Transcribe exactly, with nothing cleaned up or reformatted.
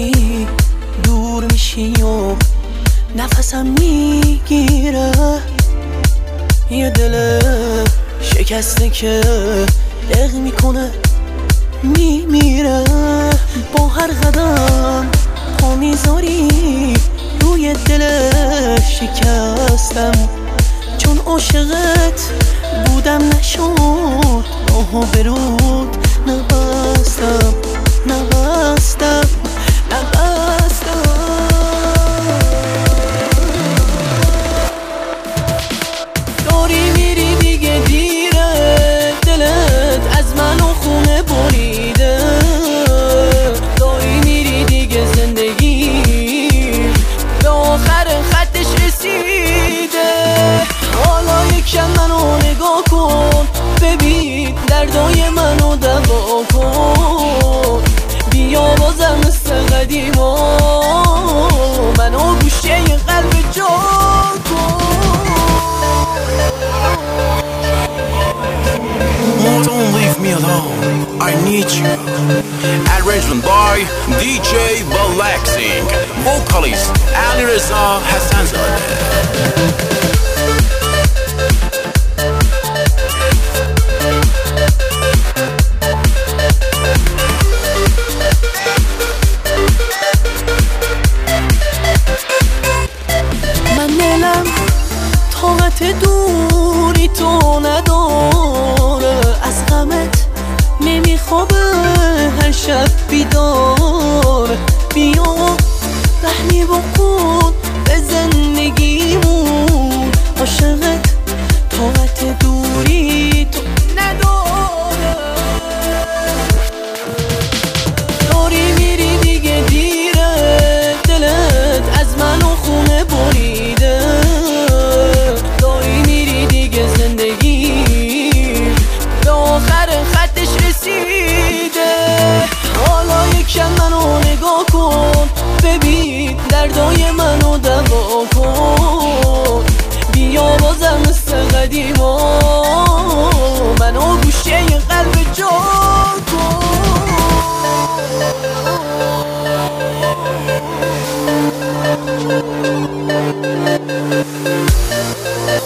میری دور میشی و نفسم میگیره، یه دل شکسته که دق میکنه میمیره. با هر قدم پا میذاری روی دل شکستم، چون عاشقت بودم نشد راهو برود نبستم نبستم نبستم. داری میری دیگه دیره، دلت از من و خونه بریده. داری میری دیگه زندگی به آخر خطش رسیده. حالا یکم منو نگاه کن، ببین دردای منو دوا کن. بیا بازم مثل قدیما منو گوشه قلب جا کن. Oh, don't leave me alone, I need you. Arrangement by D J Balaxing, vocalist Ali Reza Hassanzadeh. طاقت دوری تو نداره، از غمت نمیخوابه هر شب بیداره. بیا رحمی بکن به زندگیمون، عاشقت طاقت دوری تو نداره. داری میری دیگه دیره، دلت از من و خونه بریده. یکم منو نگاه کن، ببین دردای منو دوا کن. بیا بازم مثل قدیما منو گوشه قلب جا کن.